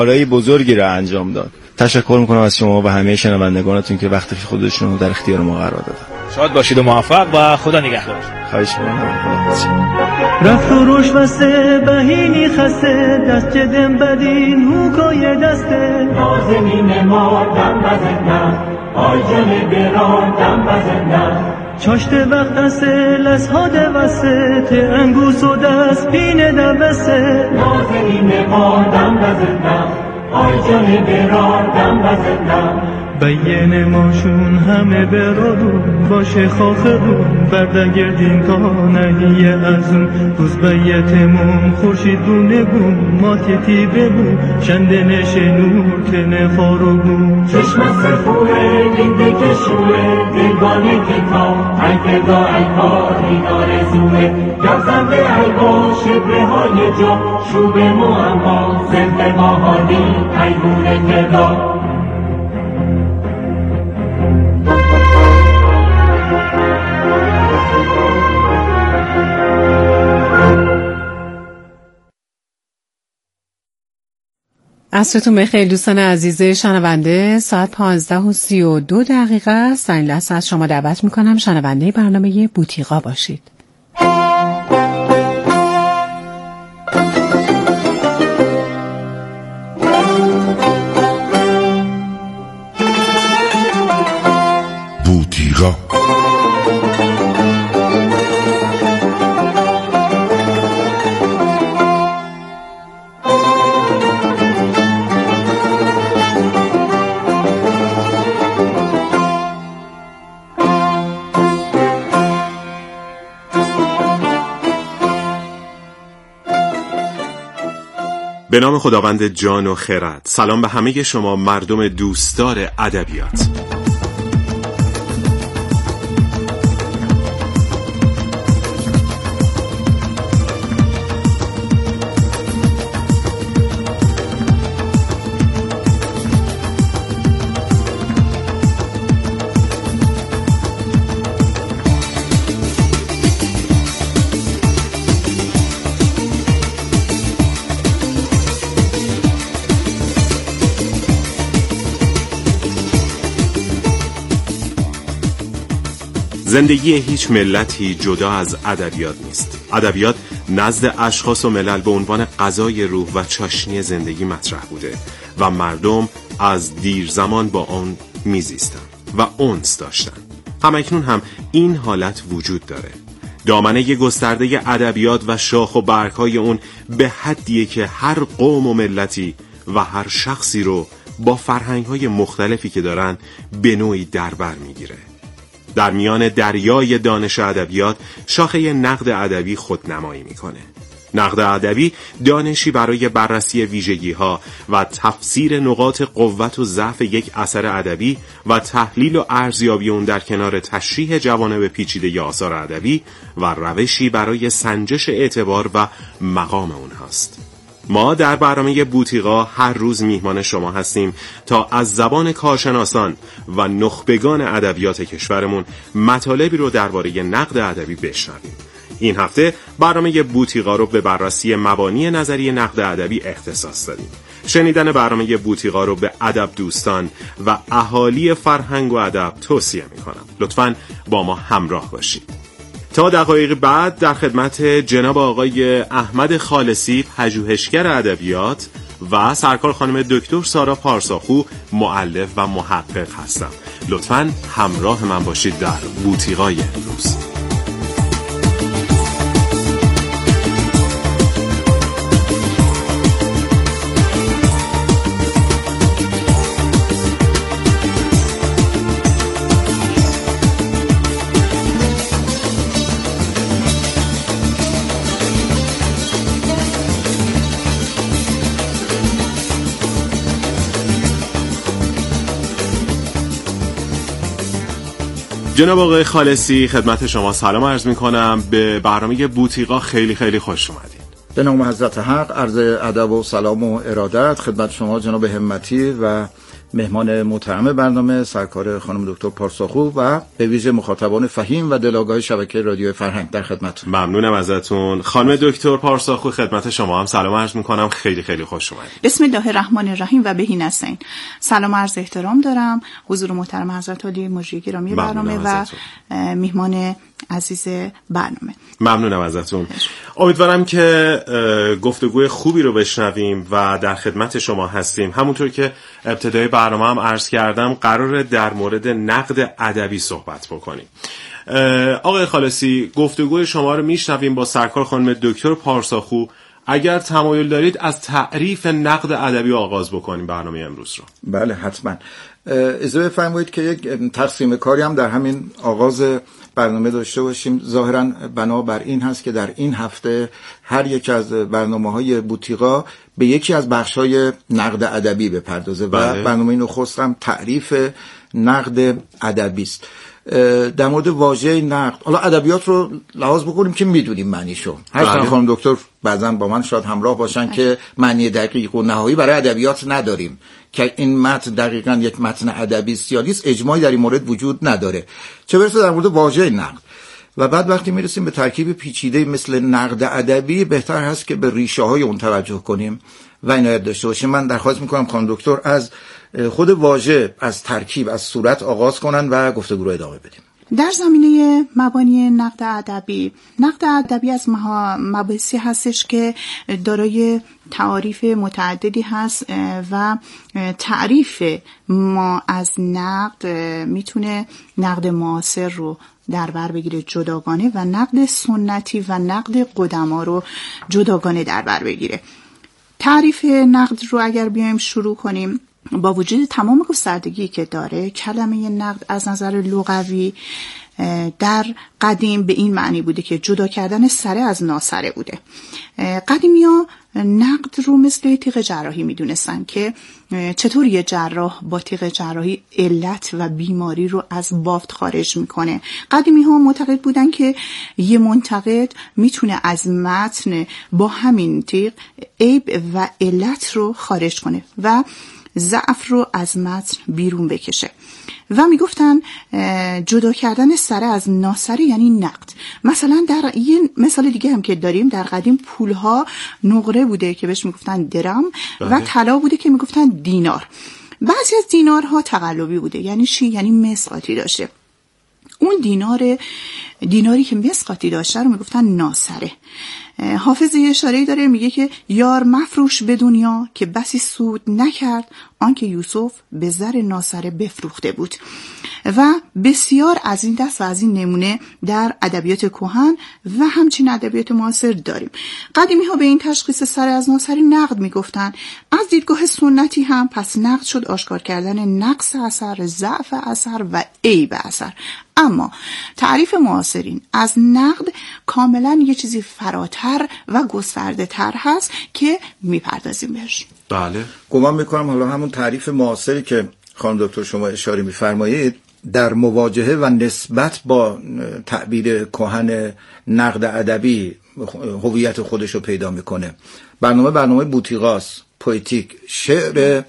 کارهای بزرگی را انجام داد. تشکر میکنم از شما و همه شنوندگانتون که وقتی خودشون رو در اختیار ما قرار دادن. شاد باشید و موفق و خدا نگهدار. خواهش می‌کنم. رفت و روش وسه بهینی خسته دست جدم بدین هوکای دسته نازنین ما دم بزنده آی جل بران دم بزنده چاشته وقت دسته لسهاده وسه ته انگوس و دست پینه دبسته نازنین ما دم بزنده آی جل بران دم بزنده بین ماشون همه برادون باشه خاخدون بردگردین تا نهیه ازون روز بیتمون خورشید دونه بون ماتیتی ببون شنده نشه نور تنه خارو بون چشم سفوره دید کشوره دلبانه کتاب ایفدا ایفا دینار زوره گفزنده ایفا شبره های جا شوب معما زنده ماهانی ایمون فدا عصرتون بخیر دوستان عزیز شنونده. ساعت 15:32 است. در این لحظه از شما دعوت میکنم شنونده برنامه بوتیقا باشید. بوتیقا به نام خداوند جان و خرد. سلام به همه شما مردم دوستدار ادبیات. زندگی هیچ ملتی جدا از ادبیات نیست. ادبیات نزد اشخاص و ملل به عنوان غذای روح و چاشنی زندگی مطرح بوده و مردم از دیر زمان با آن میزیستن و انس داشتن. همکنون هم این حالت وجود داره. دامنه گسترده ادبیات و شاخ و برگ‌های اون به حدیه که هر قوم و ملتی و هر شخصی رو با فرهنگ‌های مختلفی که دارن به نوعی دربر میگیره. در میان دریای دانش ادبیات شاخه نقد ادبی خودنمایی میکنه. نقد ادبی دانشی برای بررسی ویژگی‌ها و تفسیر نقاط قوت و ضعف یک اثر ادبی و تحلیل و ارزیابی اون در کنار تشریح جوانب پیچیده آثار ادبی و روشی برای سنجش اعتبار و مقام اون هست. ما در برنامه بوتیقا هر روز میهمان شما هستیم تا از زبان کارشناسان و نخبگان ادبیات کشورمون مطالبی رو درباره نقد ادبی بشنویم. این هفته برنامه بوتیقا رو به بررسی مبانی نظری نقد ادبی اختصاص دادیم. شنیدن برنامه بوتیقا رو به ادب دوستان و اهالی فرهنگ و ادب توصیه میکنم. لطفاً با ما همراه باشید. تا دقایق بعد در خدمت جناب آقای احمد خالصی پژوهشگر ادبیات و سرکار خانم دکتر سارا پارساخو مؤلف و محقق هستم. لطفاً همراه من باشید در بوتیقای امروز. جناب آقای خالصی خدمت شما سلام عرض میکنم. به برنامه بوتیقا خیلی خیلی خوش اومدید. به نام حضرت حق عرض ادب و سلام و ارادت خدمت شما جناب همتی و مهمان محترم برنامه سرکار خانم دکتر پارساخو و به ویژه مخاطبان فهیم و دلآگاه شبکه رادیو فرهنگ در خدمتتون. ممنونم ازتون. خانم دکتر پارساخو خدمت شما هم سلام عرض میکنم. خیلی خیلی خوش اومدید. بسم الله الرحمن الرحیم و بهی نستعین. سلام عرض احترام دارم حضور محترم حضرت عالی مجری گرامی برنامه و میهمان عزیز برنامه. ممنونم ازتون. امیدوارم که گفتگوی خوبی رو بشنویم و در خدمت شما هستیم. همونطور که ابتدای برنامه هم عرض کردم قراره در مورد نقد ادبی صحبت بکنیم. آقای خالصی، گفتگوی شما رو میشنویم با سرکار خانم دکتر پارساخو. اگر تمایل دارید از تعریف نقد ادبی آغاز بکنیم برنامه امروز رو. بله حتما. اجازه بفرمایید که یک تقسیم کاری هم در همین آغاز برنامه داشته باشیم. ظاهراً بنابر این هست که در این هفته هر یک از برنامه‌های بوتیقا به یکی از بخش‌های نقد ادبی بپردازه و برنامه نخست هم تعریف نقد ادبی است. در مورد واژه نقد، حالا ادبیات رو لحاظ بکنیم که میدونیم معنیشو. هر خانم دکتر بعضن با من شاید همراه باشن که معنی دقیق و نهایی برای ادبیات نداریم که این متن دقیقاً یک متن ادبی است یا نیست، اجماعی در این مورد وجود نداره، چه برسه در مورد واژه نقد. و بعد وقتی میرسیم به ترکیب پیچیده مثل نقد ادبی، بهتر هست که به ریشه های اون توجه کنیم و عنایت داشته باشیم. من درخواست میکنم خانم دکتر از خود واژه، از ترکیب، از صورت آغاز کنن و گفتگو رو ادامه بدیم. در زمینه مبانی نقد ادبی از مباحثی هستش که دارای تعاریف متعددی هست و تعریف ما از نقد میتونه نقد معاصر رو در بر بگیره جداگانه و نقد سنتی و نقد قدما رو جداگانه در بر بگیره. تعریف نقد رو اگر بیایم شروع کنیم، با وجود تمام گستردگی که داره، کلمه نقد از نظر لغوی در قدیم به این معنی بوده که جدا کردن سره از ناسره بوده. قدیمی‌ها نقد رو مثل تیغ جراحی میدونستن که چطور یه جراح با تیغ جراحی علت و بیماری رو از بافت خارج میکنه. قدیمی‌ها معتقد بودن که یه منتقد میتونه از متن با همین تیغ عیب و علت رو خارج کنه و ضعف رو از متن بیرون بکشه و میگفتن جدا کردن سره از ناسره یعنی نقد. مثلا در یه مثال دیگه هم که داریم، در قدیم پولها نقره بوده که بهش میگفتن درم و طلا بوده که میگفتن دینار. بعضی از دینارها تقلبی بوده. یعنی چی؟ یعنی مسقاطی داشته. اون دیناری که مسقاطی داشته رو میگفتن ناسره. حافظ یه اشاره‌ای داره، میگه که یار مفروش به دنیا که بسی سود نکرد آنکه یوسف به زر ناسره بفروخته بود. و بسیار از این دست و از این نمونه در ادبیات کهن و همچنین ادبیات معاصر داریم. قدیمی ها به این تشخیص سر از ناسری نقد میگفتن. از دیدگاه سنتی هم پس نقد شد آشکار کردن نقص اثر، ضعف اثر و عیب اثر. اما تعریف معاصرین از نقد کاملا یه چیزی فراتر و گسترده تر هست که میپردازیم بهش. بله، گمان میکنم حالا همون تعریف معاصری که خانم دکتر شما اشاره میفرمایید در مواجهه و نسبت با تعبیر کهن نقد ادبی هویت خودش رو پیدا میکنه. برنامه بوتیقاست، پویتیک، شعر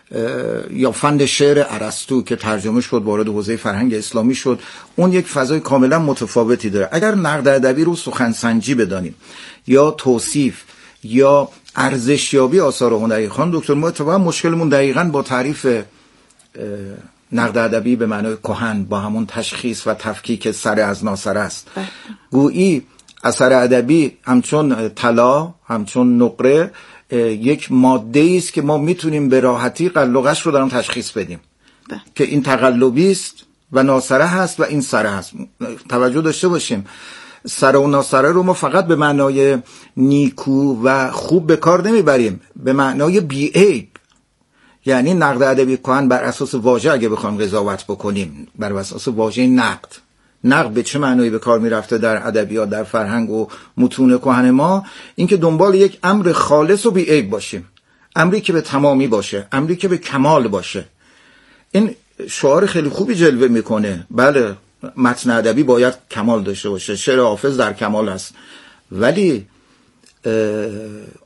یا فن شعر ارسطو که ترجمه شد وارد حوزه فرهنگ اسلامی شد، اون یک فضای کاملا متفاوتی داره. اگر نقد ادبی رو سخنسنجی بدانیم یا توصیف یا ارزشیابی آثار هنری، خانم دکتر ما اتفاقا مشکلمون دقیقاً با تعریف نقد ادبی به معنای کهن، با همون تشخیص و تفکیک سر از ناسره است. گویی اثر ادبی همچون طلا، همچون نقره یک ماده است که ما میتونیم به راحتی قلقش رو در اون تشخیص بدیم که این تقلبی است و ناسره هست و این سره هست. توجه داشته باشیم سره و ناسره رو ما فقط به معنای نیکو و خوب به کار نمیبریم، به معنای بی‌عیب. یعنی نقد ادبی کهن بر اساس واژه اگه بخوایم قضاوت بکنیم، بر اساس واژه نقد به چه معنایی به کار میرفته در ادبیات، در فرهنگ و متون کهن ما، این که دنبال یک امر خالص و بی‌عیب باشیم، امری که به تمامی باشه، امری که به کمال باشه. این شعار خیلی خوبی جلوه میکنه. بله، متن ادبی باید کمال داشته باشه، شعر حافظ در کمال است، ولی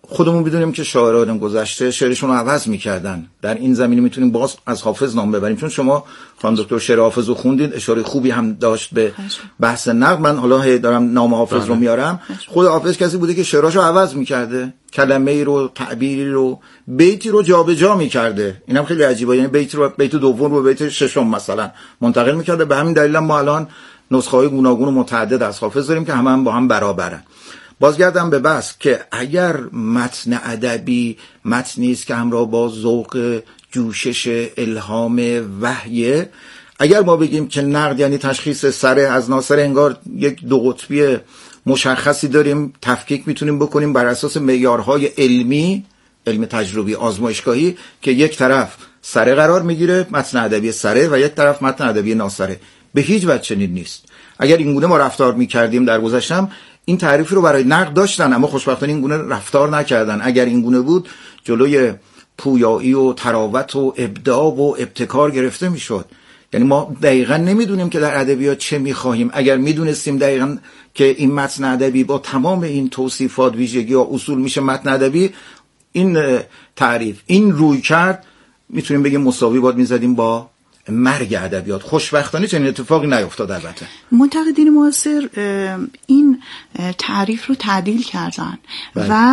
خودمون بدونیم که شاعران گذشته شعرشون رو عوض میکردن. در این زمینه میتونیم باز از حافظ نام ببریم، چون شما خانم دکتر شعر حافظ رو خوندید، اشاره خوبی هم داشت به بحث نقد. من حالا دارم نام حافظ رو میارم. خود حافظ کسی بوده که شعراشو عوض میکرده، کلمه ای رو، تعبیری رو، بیتی رو جابجا میکرده. اینم خیلی عجیبه، یعنی بیت دوم رو بیت ششم مثلا منتقل میکرده. به همین دلیل ما الان نسخه‌های گوناگون و متعدد از حافظ داریم که همه با هم برابرن. بازگردم به بحث که اگر متن ادبی متنی است که همراه با ذوق، جوشش، الهام، وحی، اگر ما بگیم که نقد یعنی تشخیص سره از ناسره، انگار یک دو قطبی مشخصی داریم، تفکیک میتونیم بکنیم بر اساس معیارهای علمی، علم تجربی آزمایشگاهی، که یک طرف سره قرار میگیره، متن ادبی سره، و یک طرف متن ادبی ناسره. به هیچ وجه چنین نیست. اگر این گونه ما رفتار میکردیم در گذشتم، این تعریفی رو برای نقد داشتن، اما خوشبختانه این گونه رفتار نکردن. اگر این گونه بود، جلوی پویایی و تراوت و ابداع و ابتکار گرفته میشد. یعنی ما دقیقاً نمیدونیم که در ادبیات چه میخواهیم. اگر میدونستیم دقیقاً که این متن ادبی با تمام این توصیفات، ویژگی و اصول میشه متن ادبی، این تعریف، این روی کرد، میتونیم بگیم مساوی باید میزدیم با مرگ ادبیات. خوشبختانه چنین اتفاقی نیفتاد. البته منتقدین معاصر این تعریف رو تعدیل کردن و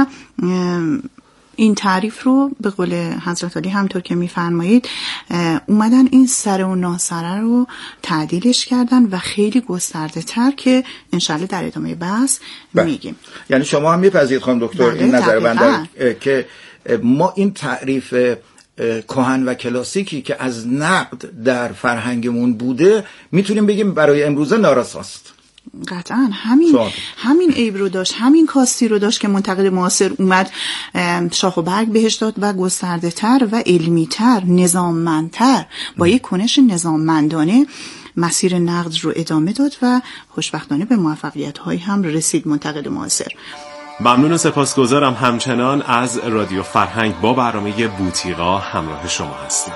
این تعریف رو به قول حضرت علی همطور که میفرمایید اومدن این سره و ناسره رو تعدیلش کردن و خیلی گسترده تر که انشالله در ادامه بحث میگیم. یعنی شما هم میپذیرید خانم دکتر این نظر بنده که ما این تعریف کهن و کلاسیکی که از نقد در فرهنگمون بوده میتونیم بگیم برای امروزه نارساست؟ قطعا همین عیب رو داشت، همین کاستی رو داشت که منتقد معاصر اومد شاخ و برگ بهش داد و گسترده تر و علمی تر، نظاممندتر، با یک کنش نظاممندانه مسیر نقد رو ادامه داد و خوشبختانه به موفقیت هایی هم رسید منتقد معاصر. ممنون و سپاسگزارم همچنان از رادیو فرهنگ با برنامه بوتیقا همراه شما هستیم.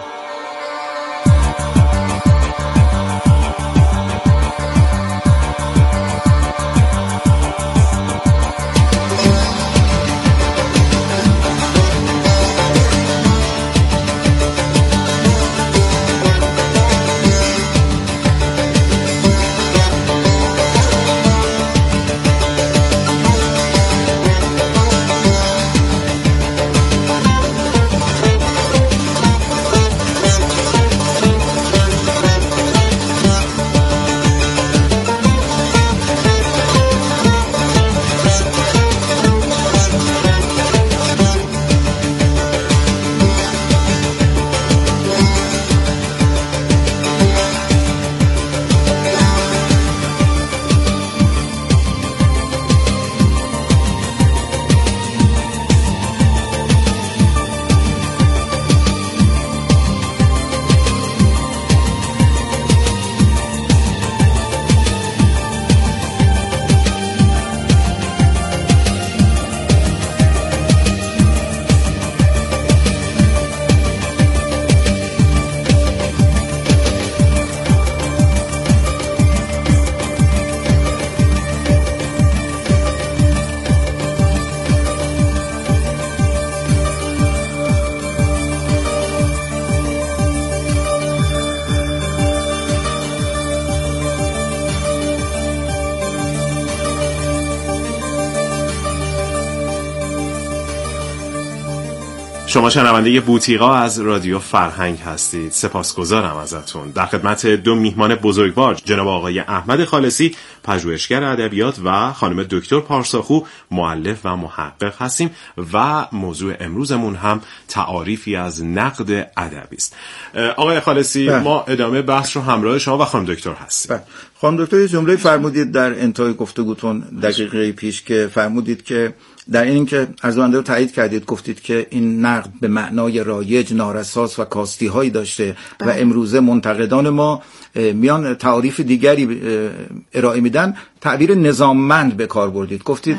شما شنونده بوتیقا از رادیو فرهنگ هستید. سپاسگزارم ازتون. در خدمت دو میهمان بزرگوار جناب آقای احمد خالصی، پژوهشگر ادبیات، و خانم دکتر پارساخو، مؤلف و محقق هستیم و موضوع امروزمون هم تعاریفی از نقد ادبی است. آقای خالصی، ما ادامه بحث رو همراه شما و خانم دکتر هستیم. خانم دکتر یه جمله فرمودید در انتهای گفتگوتون دقیقه پیش که فرمودید که در این که ارزنده رو تایید کردید، گفتید که این نقد به معنای رایج، نارساس و کاستی هایی داشته و امروزه منتقدان ما میان تعریف دیگری ارائه میدن، تعبیر نظاممند به کار بردید. گفتید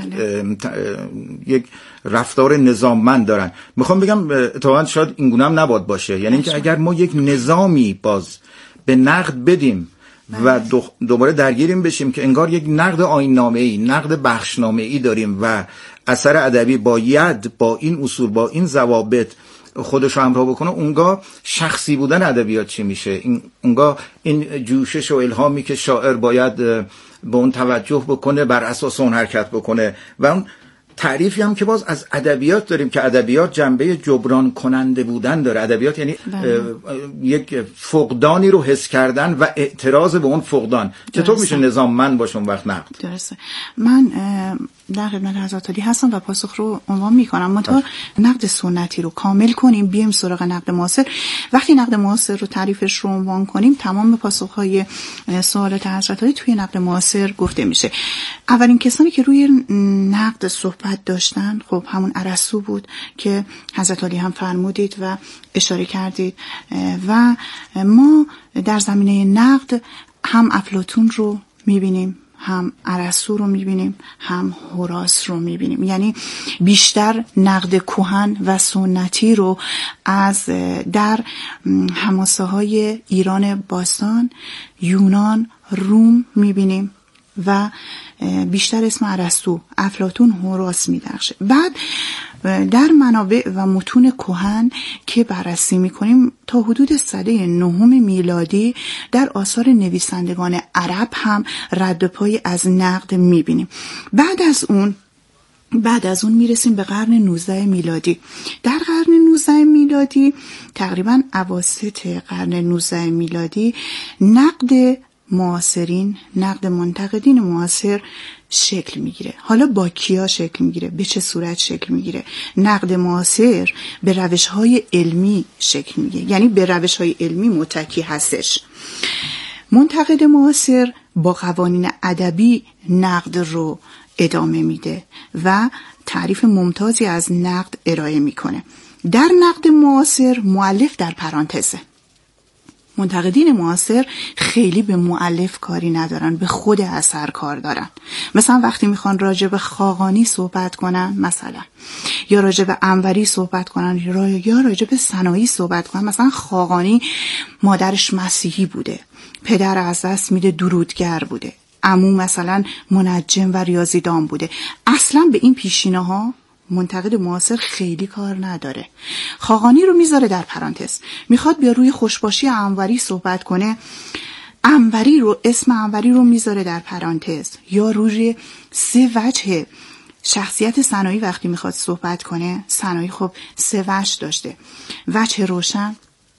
یک رفتار نظاممند دارن. میخوام بگم اتفاقا شاید این گونه هم نباید باشه، یعنی اینکه اگر ما یک نظامی باز به نقد بدیم و دوباره درگیریم بشیم که انگار یک نقد آیین‌نامه‌ای، نقد بخشنامه‌ای داریم و اثر ادبی باید با این اصول، با این ضوابط خودش رو همراه بکنه، اونگاه شخصی بودن ادبیات چی میشه؟ اونگاه این جوشش و الهامی که شاعر باید به اون توجه بکنه، بر اساس اون حرکت بکنه. و اون تعریفی هم که باز از ادبیات داریم که ادبیات جنبه جبران کننده بودن داره. ادبیات یعنی یک فقدانی رو حس کردن و اعتراض به اون فقدان. چطور میشه نظاممند باشه اون وقت نقد؟ درسته. من در خدمت حضرت عالی هستم و پاسخ رو عنوان میکنم. منتها نقد سنتی رو کامل کنیم، بیایم سراغ نقد معاصر. وقتی نقد معاصر رو تعریفش رو عنوان کنیم، تمام پاسخهای سوالات حضرت عالی توی نقد معاصر گفته میشه. اولین کسانی که روی نقد صحبت داشتن خب همون ارسطو بود که حضرت عالی هم فرمودید و اشاره کردید، و ما در زمینه نقد هم افلاطون رو میبینیم، هم ارسطو رو میبینیم، هم هوراس رو میبینیم. یعنی بیشتر نقد کهن و سنتی رو از در حماسه های ایران باستان، یونان، روم میبینیم و بیشتر اسم ارسطو، افلاطون، هوراس میدرخشه. بعد در منابع و متون کهن که بررسی میکنیم تا حدود سده 9 میلادی در آثار نویسندگان عرب هم رد پای از نقد میبینیم. بعد از اون میرسیم به قرن 19 میلادی. در قرن 19 میلادی تقریبا اواسط قرن 19 میلادی نقد معاصرین، نقد منتقدین معاصر شکل میگیره. حالا با کیا شکل میگیره؟ به چه صورت شکل میگیره؟ نقد معاصر به روش‌های علمی شکل میگیره، یعنی به روش‌های علمی متکی هستش. منتقد معاصر با قوانین ادبی نقد رو ادامه میده و تعریف ممتازی از نقد ارائه میکنه. در نقد معاصر مؤلف در پرانتزه. منتقدین معاصر خیلی به مؤلف کاری ندارن، به خود اثر کار دارن. مثلا وقتی میخوان راجع به خاقانی صحبت کنن مثلا، یا راجع به انوری صحبت کنن، یا راجع به سنایی صحبت کنن. مثلا خاقانی مادرش مسیحی بوده، پدر از دست میده درودگر بوده، عمو مثلا منجم و ریاضیدان بوده. اصلا به این پیشینه ها منتقد معاصر خیلی کار نداره. خاقانی رو میذاره در پرانتز. میخواد بیا روی خوشباشی انوری صحبت کنه، انوری رو، اسم انوری رو میذاره در پرانتز. یا روی 3 وجه شخصیت سنایی وقتی میخواد صحبت کنه، سنایی خب 3 وجه داشته: وجه روشن،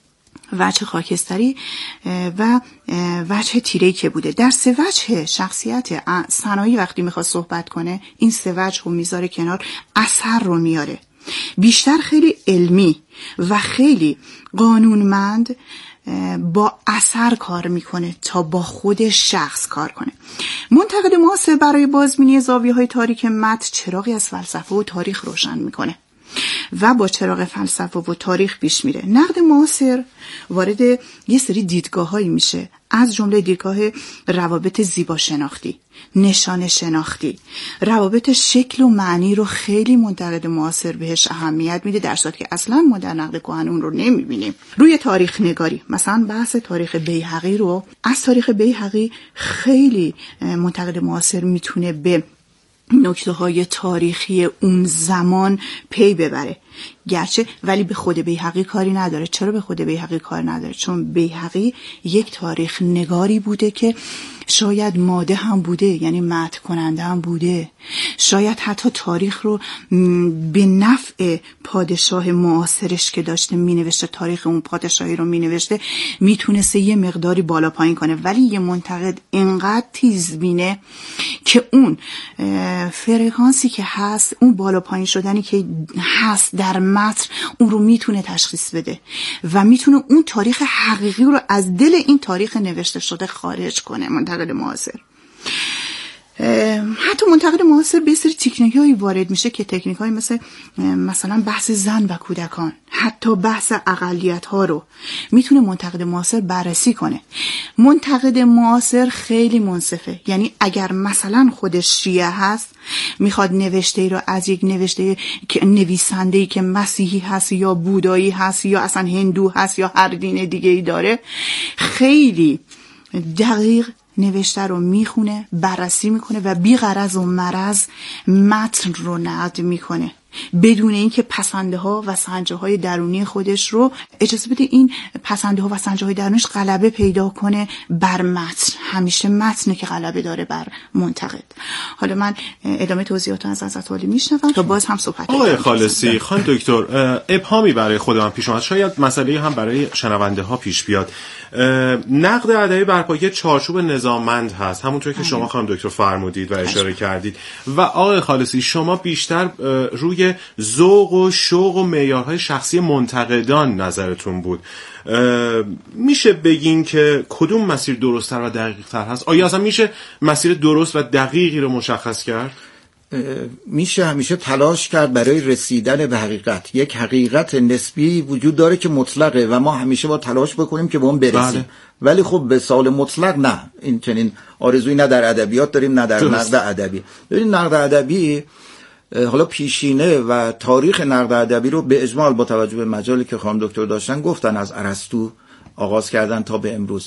وجه خاکستری و وجه تیره‌ای که بوده. در 3 وجه شخصیت سنایی وقتی میخواد صحبت کنه، این 3 وجه رو میذاره کنار، اثر رو میاره. بیشتر خیلی علمی و خیلی قانونمند با اثر کار میکنه تا با خود شخص کار کنه. منتقد معاصر برای بازبینی زاویه‌های تاریک متن چراغی از فلسفه و تاریخ روشن میکنه و با چراغ فلسفه و تاریخ پیش میره. نقد معاصر وارد یه سری دیدگاه‌هایی میشه، از جمله دیدگاه روابط زیبا شناختی، نشان شناختی. روابط شکل و معنی رو خیلی منتقد معاصر بهش اهمیت میده، در صورتی که اصلا ما در نقد کهن اون رو نمیبینیم. روی تاریخ نگاری، مثلا بحث تاریخ بیهقی رو، از تاریخ بیهقی خیلی منتقد معاصر میتونه به نکته‌های تاریخی اون زمان پی ببره، گرچه ولی به خود بیهقی کاری نداره. چرا به خود بیهقی کار نداره؟ چون بیهقی یک تاریخ نگاری بوده که شاید ماده هم بوده، یعنی مدح کننده هم بوده. شاید حتی تاریخ رو به نفع پادشاه معاصرش که داشته مینوشته، تاریخ اون پادشاهی رو مینوشته، میتونسته یه مقداری بالا پایین کنه. ولی یه منتقد اینقدر تیزبینه که اون فرکانسی که هست، اون بالا پایین شدنی که هست در متن، اون رو میتونه تشخیص بده و میتونه اون تاریخ حقیقی رو از دل این تاریخ نوشته شده خارج کنه. منتقد معاصر حتی منتقد معاصر به سری تکنیک‌هایی وارد میشه که تکنیک‌هایی مثلا بحث زن و کودکان، حتی بحث اقلیت‌ها رو میتونه منتقد معاصر بررسی کنه. منتقد معاصر خیلی منصفه، یعنی اگر مثلا خودش شیعه هست، میخواد نوشته‌ای رو از یک نویسنده‌ای که مسیحی هست یا بودایی هست یا اصلا هندو هست یا هر دین دیگه‌ای داره، خیلی دقیق نوشته رو میخونه، بررسی میکنه و بی غرض و مرض متن رو نقد میکنه، بدون اینکه پسنده ها و سنجه های درونی خودش رو اجازه بده این پسنده ها و سنجه های درونیش غلبه پیدا کنه بر متن. همیشه متنه که غلبه داره بر منتقد. حالا من ادامه توضیحاتو از حضرت عالی میشنوم تا باز هم صحبت کنم. آقای خالصی، خانم دکتر، ابهامی برای خود من پیش اومد، شاید مسئله هم برای شنونده ها پیش بیاد. نقد ادبی بر پایه چارچوب نظاممند هست، همونطور که شما خانم دکتر فرمودید و اشاره کردید. و آقای خالصی، شما بیشتر روی ذوق و شوق و معیارهای شخصی منتقدان نظرتون بود. میشه بگین که کدوم مسیر درست‌تر و دقیق‌تر هست؟ آیا اصلا میشه مسیر درست و دقیقی رو مشخص کرد؟ میشه همیشه تلاش کرد برای رسیدن به حقیقت. یک حقیقت نسبی وجود داره که مطلقه و ما همیشه با تلاش بکنیم که به اون برسیم. بله. ولی خب به سال مطلق نه. این چنین آرزویی نه در ادبیات داریم نه در نقد ادبی. ببین نقد ادبی حالا پیشینه و تاریخ نقد ادبی رو به اجمال با توجه به مجالی که خانم دکتر داشتن گفتن، از ارسطو آغاز کردن تا به امروز.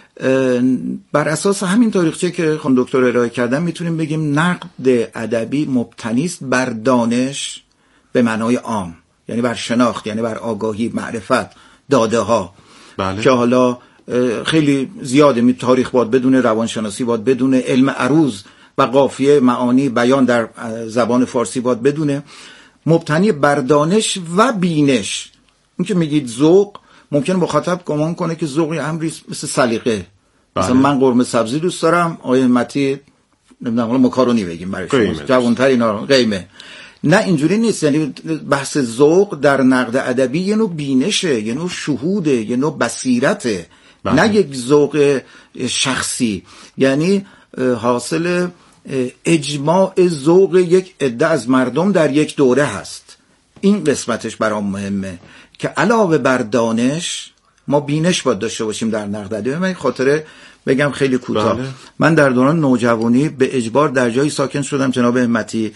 بر اساس همین تاریخچه که خانم دکتر ارائه کردن میتونیم بگیم نقد ادبی مبتنی است بر دانش به معنای عام، یعنی بر شناخت، یعنی بر آگاهی، معرفت، داده ها. بله. که حالا خیلی زیاده، تاریخ باید بدونه، روانشناسی باید بدونه، علم عروض و قافیه، معانی، بیان در زبان فارسی باید بدونه. مبتنی بر دانش و بینش. این که میگید ذوق، ممکنه مخاطب گمان کنه که ذوق امری مثل سلیقه. مثلا من قرمه سبزی دوست دارم، آقای همتی نمیدونم حالا ماکارونی بگیم برای شما جوان‌تر اینا قیمه. نه اینجوری نیست. یعنی بحث ذوق در نقد ادبی یه نوع بینشه، یه نوع شهوده، یه نوع بصیرته. نه یک ذوق شخصی، یعنی حاصل اجماع ذوق یک عده از مردم در یک دوره هست. این قسمتش برام مهمه که علاوه بر دانش ما بینش باید داشته باشیم در نقد ادبی. من خاطره بگم خیلی کوتاه. من در دوران نوجوانی به اجبار در جایی ساکن شدم جناب همتی.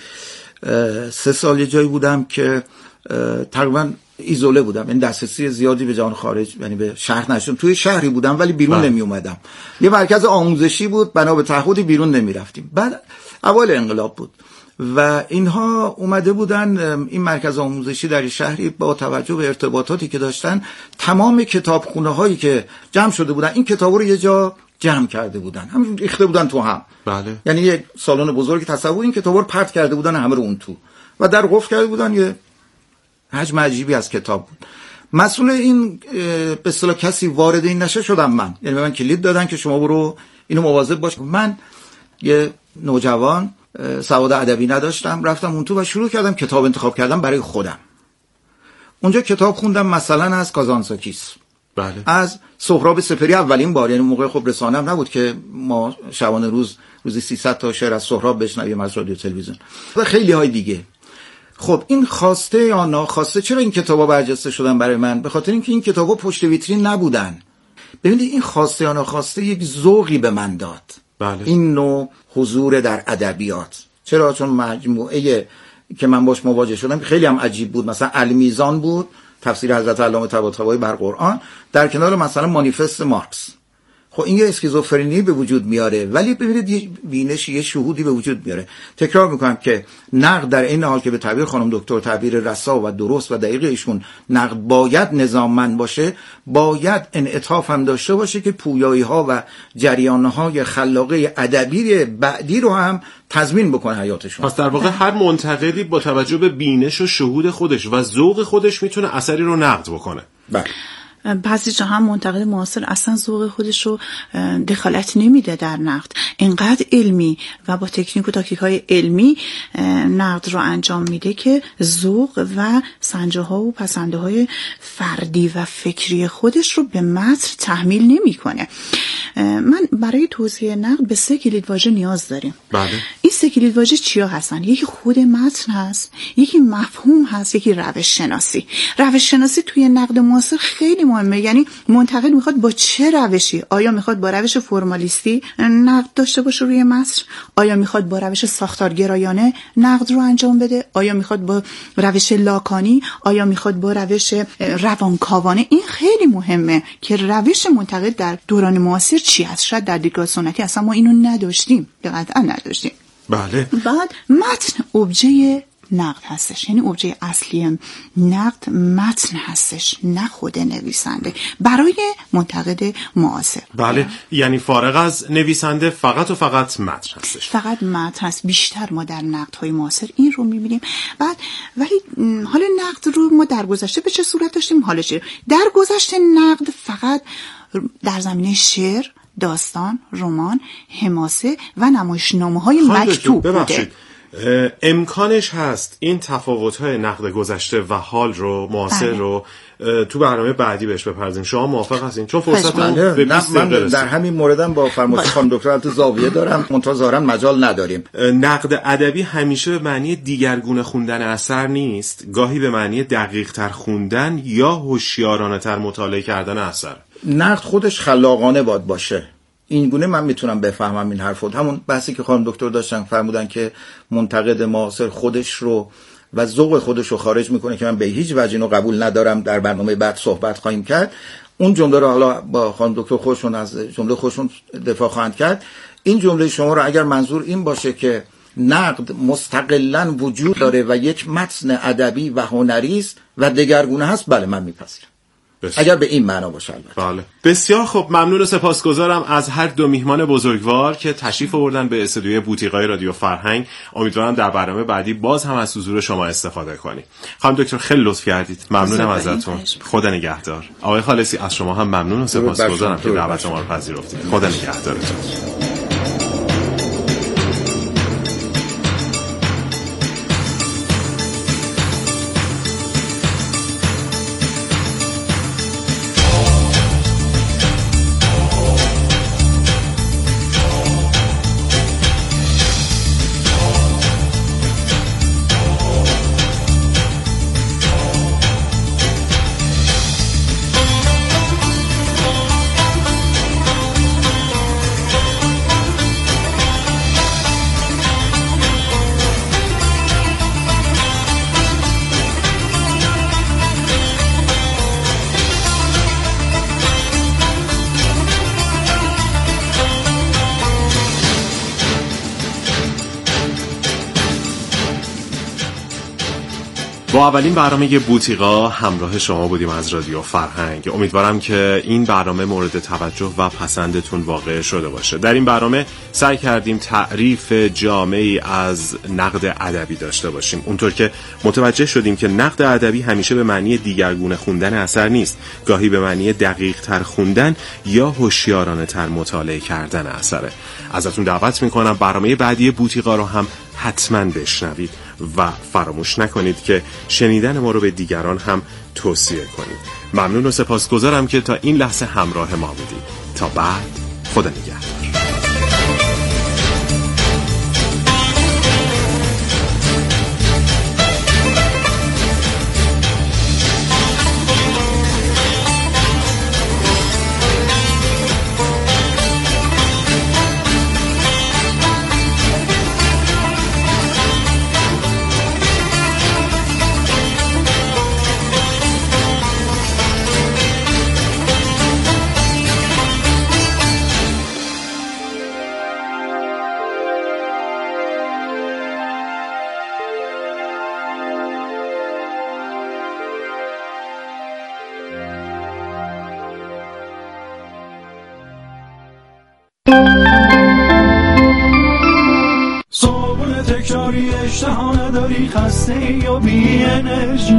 3 سال جایی بودم که تقریبا ایزوله بودم، این دسترسی زیادی به جهان خارج، یعنی به شهر نشدم. توی شهری بودم ولی بیرون نمی اومدم. یه مرکز آموزشی بود، بنا به تعهدی بیرون نمی رفتیم. بعد اول انقلاب بود و اینها اومده بودن این مرکز آموزشی در شهری، با توجه به ارتباطاتی که داشتن تمام کتابخونه هایی که جمع شده بودن این کتابا رو یه جا جمع کرده بودن، همون ریخته بودن تو هم. بله. یعنی یک سالن بزرگی تصور این کتابا رو پرت کرده بودن همه رو اون تو و در قفل کرده بودن. یه حجم عجیبی از کتاب بود. مسئول این به اصطلاح کسی وارد این نشه شدم من، یعنی به من کلید دادن که شما برو اینو مواظب باش. من یه نوجوان سواد ادبی نداشتم، رفتم اون تو و شروع کردم کتاب انتخاب کردم برای خودم. اونجا کتاب خوندم مثلا از کازانتزاکیس. بله. از سهراب سپهری اولین بار، یعنی موقع خب رسانه هم نبود که ما شبانه روزی 300 تا شعر از سهراب بشنویم از رادیو تلویزیون و خیلی های دیگه. خب این خواسته یا ناخواسته چرا این کتابا برجسته شدن برای من؟ به خاطر اینکه این کتابا پشت ویترین نبودن. ببینید این خواسته یا ناخواسته یک ذوقی به من داد. بله. این نوع حضور در ادبیات. چرا؟ چون مجموعه که من باش مواجه شدم خیلی هم عجیب بود. مثلا المیزان بود، تفسیر حضرت علامه طباطبایی بر قرآن، در کنار مثلا مانیفست مارکس. خب این یه اسکیزوفرنی به وجود میاره، ولی ببینید یه بینش، یه شهودی به وجود میاره. تکرار میکنم که نقد در این حال که به تعبیر خانم دکتر تعبیر رسا و درست و دقیق ایشون، نقد باید نظاممند باشه، باید انعطاف هم داشته باشه که پویایی ها و جریان های خلاقه ادبی بعدی رو هم تضمین بکنه حیاتشون. پس در واقع هر منتقدی با توجه به بینش و شهود خودش و ذوق خودش میتونه اثری رو نقد بکنه. بله. بعضی جا هم منتقد معاصر اصلا ذوق خودش رو دخالت نمیده در نقد، اینقدر علمی و با تکنیک و تاکتیک های علمی نقد رو انجام میده که ذوق و سنجه ها و پسنده های فردی و فکری خودش رو به متن تحمیل نمیکنه. من برای توضیح نقد به 3 کلیدواژه نیاز داریم. بله. این سه کلید واژه چیا هستن؟ یکی خود متن هست، یکی مفهوم هست، یکی روش شناسی. روش شناسی توی نقد معاصر خیلی مهمه. یعنی منتقد میخواد با چه روشی؟ آیا میخواد با روش فرمالیستی نقد داشته باشه روی متن؟ آیا میخواد با روش ساختارگرایانه نقد رو انجام بده؟ آیا میخواد با روش لاکانی؟ آیا میخواد با روش روانکاوانه؟ این خیلی مهمه که روش منتقد در دوران معاصر چی است. شاید در دیدگاه سنتی اصلا ما اینو نداشتیم، قطعا نداشتیم. بله. بعد متن ابژه نقد هستش، یعنی ابژه اصلی نقد متن هستش، نه خود نویسنده برای منتقد معاصر. بله، یعنی فارغ از نویسنده فقط و فقط متن هستش. فقط متن هست. بیشتر ما در نقدهای معاصر این رو میبینیم. بعد ولی حالا نقد رو ما در گذشته به چه صورت داشتیم؟ حالا چه؟ در گذشته نقد فقط در زمینه شعر، داستان، رمان، حماسه و نمایشنامه‌های مکتوب بوده. امکانش هست این تفاوت‌های نقد گذشته و حال رو، معاصر رو تو برنامه بعدی بهش بپردازیم. شما موافق هستین؟ چون فرصتمون به 20 دقیقه من در همین موردم با فرمایش خانم دکتر تو زاویه دارم، منتظرن مجال نداریم. نقد ادبی همیشه به معنی دیگرگونه خوندن اثر نیست، گاهی به معنی دقیق‌تر خوندن یا هوشیارانه‌تر مطالعه کردن اثر. نقد خودش خلاقانه باید باشه. این گونه من میتونم بفهمم این حرفو. همون بحثی که خانم دکتر داشتن فرمودن که منتقد معاصر خودش رو و ذوق خودش رو خارج میکنه که من به هیچ وجه اینو قبول ندارم. در برنامه بعد صحبت خواهیم کرد. اون جمله رو حالا با خانم دکتر خودشون از جمله خودشون دفاع خواهند کرد. این جمله شما رو اگر منظور این باشه که نقد مستقلاً وجود داره و یک متن ادبی و هنری است و دگرگونه هست، بله من میپذیرم. اگر به این معنا باشه. بله. بسیار خوب، ممنون و سپاسگزارم از هر دو میهمان بزرگوار که تشریف آوردن به استودیوی بوتیقای رادیو فرهنگ. امیدوارم در برنامه بعدی باز هم از حضور شما استفاده کنیم. خانم دکتر خیلی لطف کردید. ممنونم ازتون. خدا نگهدار. آقای خالصی از شما هم ممنون و سپاسگزارم که دعوت ما رو پذیرفتید. خدا نگهدارتون. با اولین برنامه بوتیقا همراه شما بودیم از رادیو فرهنگ. امیدوارم که این برنامه مورد توجه و پسندتون واقع شده باشه. در این برنامه سعی کردیم تعریف جامعی از نقد ادبی داشته باشیم. اونطور که متوجه شدیم که نقد ادبی همیشه به معنی دیگرگونه خوندن اثر نیست، گاهی به معنی دقیق تر خوندن یا هوشیارانه تر مطالعه کردن اثره. ازتون دعوت میکنم برنامه بعدی بوتیقا رو هم حتما بشنوید و فراموش نکنید که شنیدن ما رو به دیگران هم توصیه کنید. ممنون و سپاسگزارم که تا این لحظه همراه ما بودید. تا بعد، خدا نگهدار. تکراری اشتها نداری، خسته یا بی انرژی،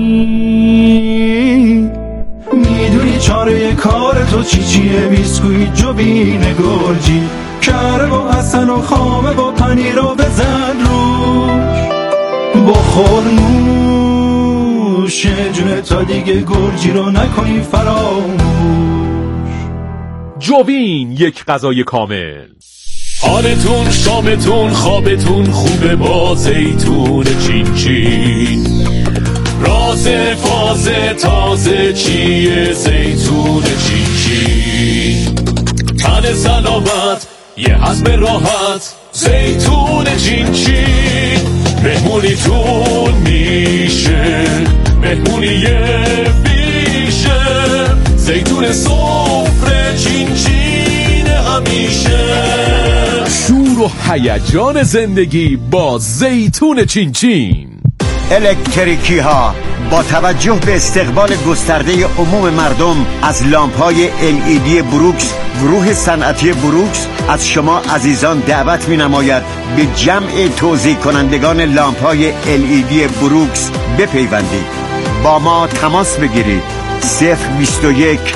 میدونی چاره کار تو چیه؟ بیسکویت جوبین گرجی، کره و حسن و خامه و پنیر رو بزن روش، بخور نوش جونه تا دیگه گرجی رو نکنی فراموش. جوبین، یک غذای کامل. حالتون شامتون خوابتون خوبه با زیتون چین چین. راز فاز تازه چیه زیتون چین چین. تن سلامت یه هضم راحت زیتون چین چین. مهمونیتون میشه مهمونی بیشه. زیتون سفره چین چین همیشه. شور و هیجان زندگی با زیتون چین چین. الکتریکی ها با توجه به استقبال گسترده عموم مردم از لامپ‌های LED بروکس، گروه صنعتی بروکس از شما عزیزان دعوت می‌نماید به جمع توزیع کنندگان لامپ‌های LED بروکس بپیوندید. با ما تماس بگیرید. 021